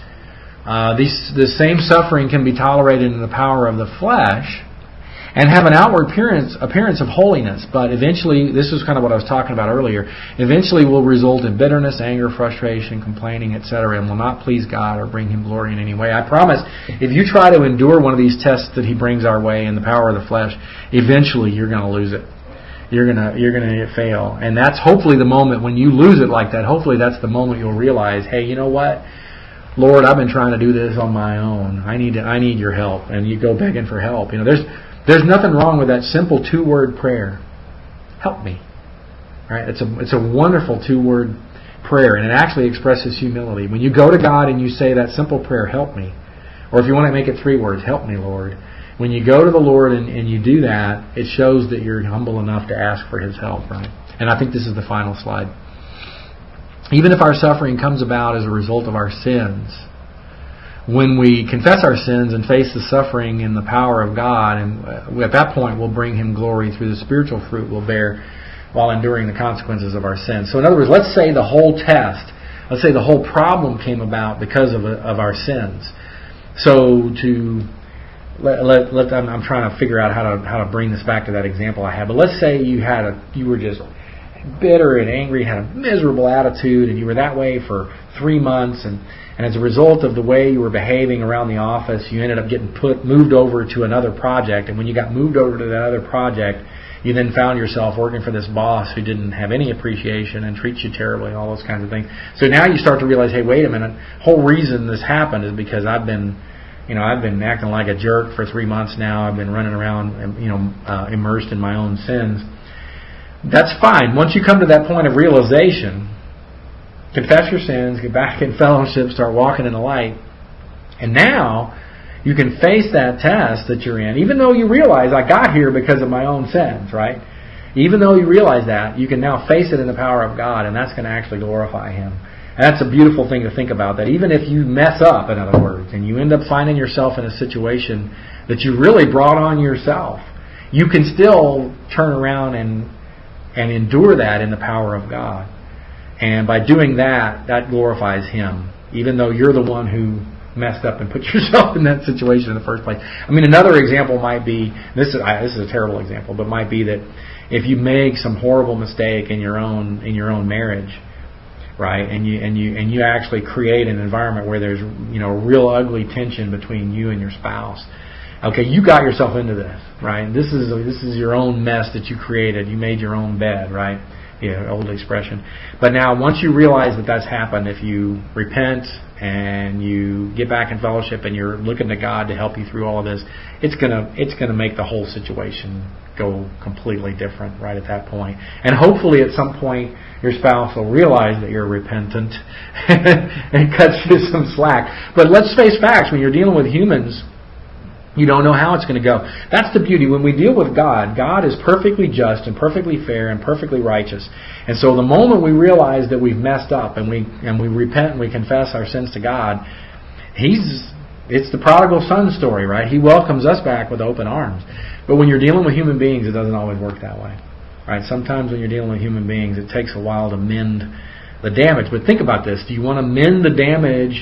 The same suffering can be tolerated in the power of the flesh and have an outward appearance of holiness, but eventually, this is kind of what I was talking about earlier, eventually will result in bitterness, anger, frustration, complaining, etc., and will not please God or bring Him glory in any way. I promise, if you try to endure one of these tests that He brings our way in the power of the flesh, eventually you're going to lose it. You're gonna fail, and that's hopefully the moment when you lose it like that. Hopefully, that's the moment you'll realize, hey, you know what, Lord, I've been trying to do this on my own. I need Your help, and you go begging for help. You know, there's nothing wrong with that simple 2-word prayer. Help me, right? It's a wonderful 2-word prayer, and it actually expresses humility. When you go to God and you say that simple prayer, "Help me," or if you want to make it 3 words, "Help me, Lord." When you go to the Lord and you do that, it shows that you're humble enough to ask for His help, right? And I think this is the final slide. Even if our suffering comes about as a result of our sins, when we confess our sins and face the suffering in the power of God, and at that point we'll bring Him glory through the spiritual fruit we'll bear while enduring the consequences of our sins. So in other words, let's say the whole problem came about because of our sins. So I'm trying to figure out how to bring this back to that example I had. But let's say you were just bitter and angry, had a miserable attitude, and you were that way for 3 months, and as a result of the way you were behaving around the office, you ended up getting moved over to another project. And when you got moved over to that other project, you then found yourself working for this boss who didn't have any appreciation and treats you terribly and all those kinds of things. So now you start to realize, hey, wait a minute, the whole reason this happened is because I've been acting like a jerk for 3 months now. I've been running around, immersed in my own sins. That's fine. Once you come to that point of realization, confess your sins, get back in fellowship, start walking in the light, and now You can face that test that you're in, even though you realize I got here because of my own sins, right? Even though you realize that, you can now face it in the power of God, and that's going to actually glorify Him. And that's a beautiful thing to think about, that even if you mess up, in other words, and you end up finding yourself in a situation that you really brought on yourself, you can still turn around and endure that in the power of God. And by doing that, that glorifies Him, even though you're the one who messed up and put yourself in that situation in the first place. I mean, another example might be, this is a terrible example, but might be that if you make some horrible mistake in your own marriage, right, and you actually create an environment where there's real ugly tension between you and your spouse. Okay, you got yourself into this, right? This is your own mess that you created. You made your own bed, right? Yeah, old expression. But now, once you realize that that's happened, if you repent and you get back in fellowship and you're looking to God to help you through all of this, it's gonna make the whole situation go completely different right at that point. And hopefully, at some point, your spouse will realize that you're repentant and cuts you some slack. But let's face facts: when you're dealing with humans, you don't know how it's going to go. That's the beauty. When we deal with God, God is perfectly just and perfectly fair and perfectly righteous. And so the moment we realize that we've messed up and we repent and we confess our sins to God, it's the prodigal son story, right? He welcomes us back with open arms. But when you're dealing with human beings, it doesn't always work that way. Right? Sometimes when you're dealing with human beings, it takes a while to mend the damage. But think about this. Do you want to mend the damage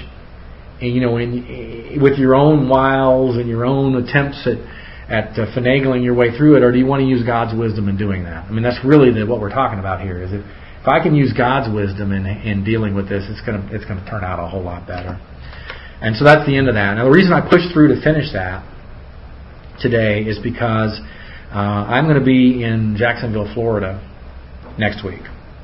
with your own wiles and your own attempts at finagling your way through it, or do you want to use God's wisdom in doing that? I mean, that's really what we're talking about here. Is if I can use God's wisdom in dealing with this, it's going to turn out a whole lot better. And so that's the end of that. Now, the reason I pushed through to finish that today is because I'm going to be in Jacksonville, Florida next week.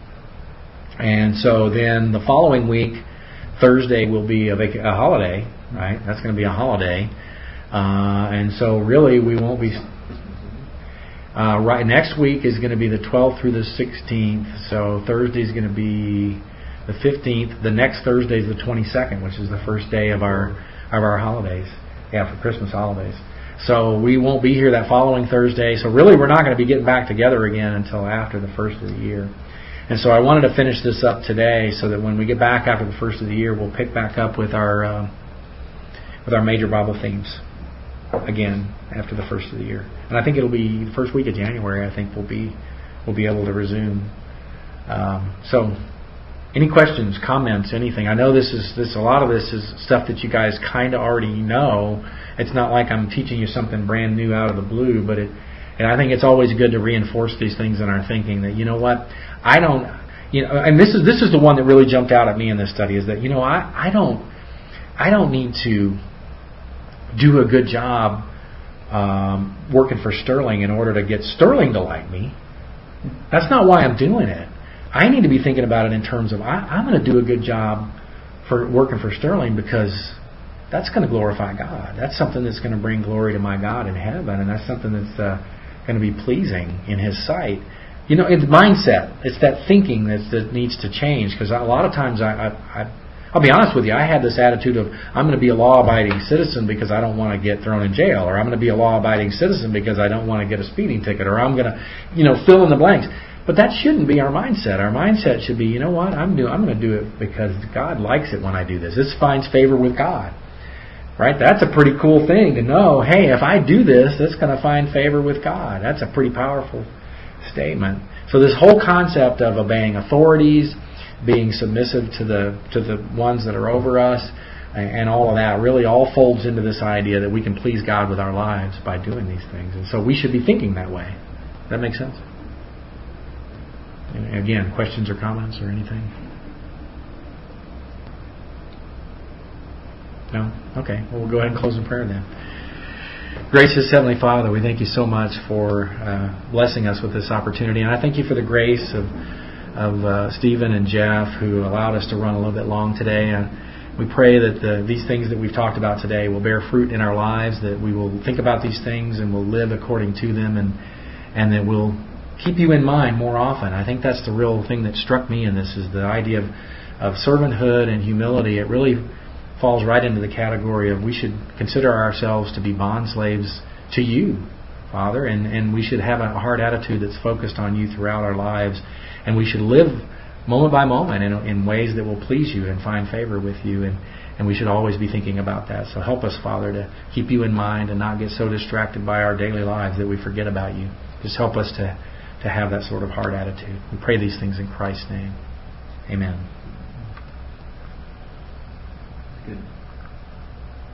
And so then the following week, Thursday will be a holiday, right? That's going to be a holiday. And so really we won't be... right next week is going to be the 12th through the 16th. So Thursday is going to be the 15th. The next Thursday is the 22nd, which is the first day of our holidays. Yeah, for Christmas holidays. So we won't be here that following Thursday. So really we're not going to be getting back together again until after the first of the year. And so I wanted to finish this up today so that when we get back after the first of the year, we'll pick back up with our major Bible themes again after the first of the year. And I think it'll be the first week of January. I think we'll be able to resume. So, any questions, comments, anything? I know a lot of this is stuff that you guys kind of already know. It's not like I'm teaching you something brand new out of the blue, but and I think it's always good to reinforce these things in our thinking that, you know what, I don't, and this is the one that really jumped out at me in this study, is that, I don't need to do a good job working for Sterling in order to get Sterling to like me. That's not why I'm doing it. I need to be thinking about it in terms of I'm going to do a good job for working for Sterling because that's going to glorify God. That's something that's going to bring glory to my God in heaven, and that's something that's going to be pleasing in His sight. It's mindset. It's that thinking that needs to change, because a lot of times I'll be honest with you, I had this attitude of I'm going to be a law-abiding citizen because I don't want to get thrown in jail, or I'm going to be a law-abiding citizen because I don't want to get a speeding ticket, or I'm going to, fill in the blanks. But that shouldn't be our mindset. Our mindset should be, you know what, I'm going to do it because God likes it when I do this. This finds favor with God. Right? That's a pretty cool thing to know. Hey, if I do this, that's going to find favor with God. That's a pretty powerful statement. So this whole concept of obeying authorities, being submissive to the ones that are over us, and all of that really all folds into this idea that we can please God with our lives by doing these things. And so we should be thinking that way. Does that make sense? And again, questions or comments or anything? No? Okay. Well, we'll go ahead and close in prayer then. Gracious Heavenly Father, we thank you so much for blessing us with this opportunity. And I thank you for the grace of Stephen and Jeff, who allowed us to run a little bit long today. And we pray that these things that we've talked about today will bear fruit in our lives, that we will think about these things and will live according to them, and that we'll keep you in mind more often. I think that's the real thing that struck me in this, is the idea of servanthood and humility. It really falls right into the category of we should consider ourselves to be bond slaves to you, Father, and we should have a heart attitude that's focused on you throughout our lives, and we should live moment by moment in ways that will please you and find favor with you, and we should always be thinking about that. So help us, Father, to keep you in mind and not get so distracted by our daily lives that we forget about you. Just help us to have that sort of heart attitude. We pray these things in Christ's name. Amen. Good.